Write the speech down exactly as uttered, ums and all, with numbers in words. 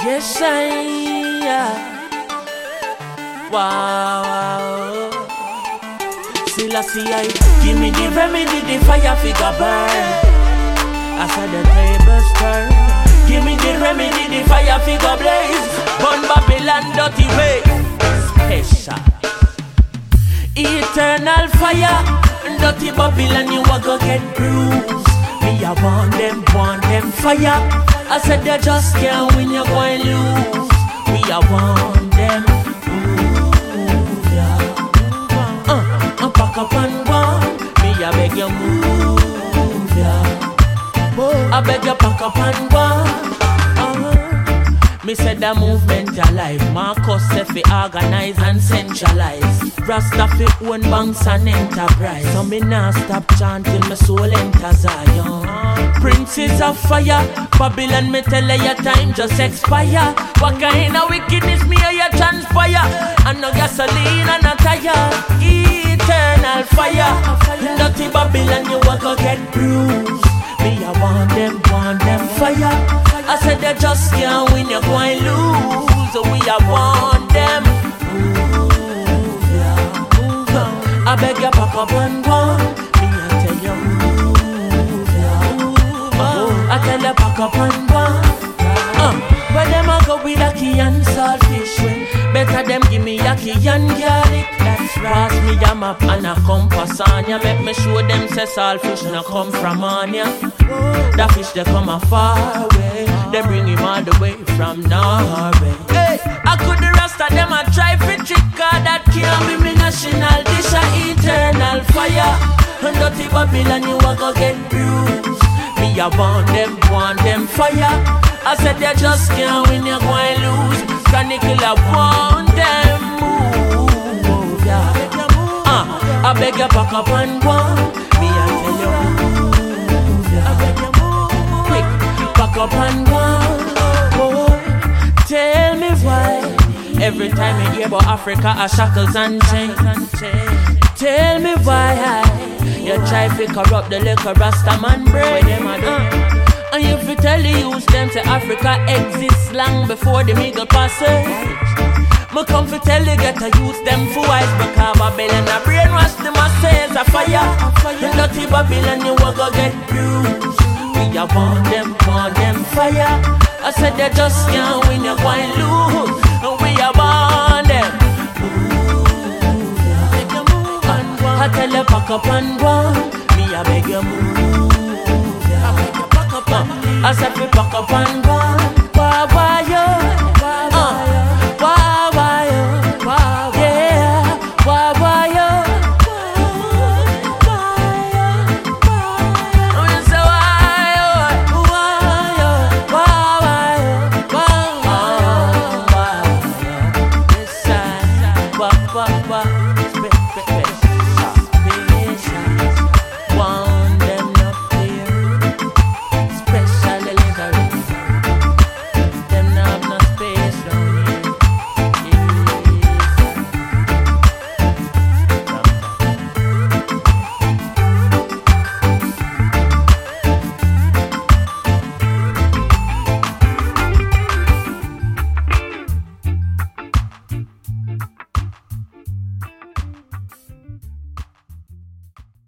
Yes, I yeah. Wow. Still I see I give me the remedy, the fire figure burn. I said the tables turn. Give me the remedy, the fire figure blaze. Burn Babylon dirty way. Special eternal fire. Dirty Babylon, you a go get bruised. Me I want them, want them fire. I said they just can't win, you're going to lose. Me I want them. Move, yeah. Uh, uh, pack up and one. Me I beg you move, yeah. I beg you pack up and one. Uh, me said the movement alive. Marcus said fi organize and centralize. Rasta fi own banks and enterprise. So me nah stop chanting, my soul enter Zion. Princes of fire, Babylon me tell her your time just expire. What kind of wickedness me or you transpire? And no gasoline and no tire. Eternal fire. Dirty Babylon you a go get bruised. Me I want them, want them fire. I said they just can't win, you're going to lose. So we I want them. Move, yeah. Move, yeah. I beg you pack up and go. Me I tell you move, yeah. Move, oh. I tell you pack up and go. uh, Where them a go with ackee and saltfish when better them give me ackee and garlic. That's right. Pass me a map and a compass on ya. Make me show them say saltfish no come from on ya. That fish they come a far away. They bring him all the way from Norway. Hey, I could the rest of them a try for trick. Cause that can't be me national dish. A eternal fire. And dirty Babylon you a go get bruised. Me I want them, want them fire. I said they just can't win, you're going to lose. Chronicle I want them move, yeah. uh, I beg you pack up and go. Me I tell you move, yeah. I beg you move. Quick, pack up and go. Oh, tell me why every time you hear about Africa are shackles and chains. Tell me why you try to corrupt the little Rasta man brain. uh, And if you tell the youth them say Africa exists long before the Middle Passage. Me come to tell you get to use them for wise. Because Babylon a brainwash the masses a fire. The dirty Babylon you a go get bruised. We a want them, want them fire. I said they just can't win, you're going to lose. And we a want them. Move, yeah. Move and go. I tell you pack up and go. Me a beg you move. I said we pack up and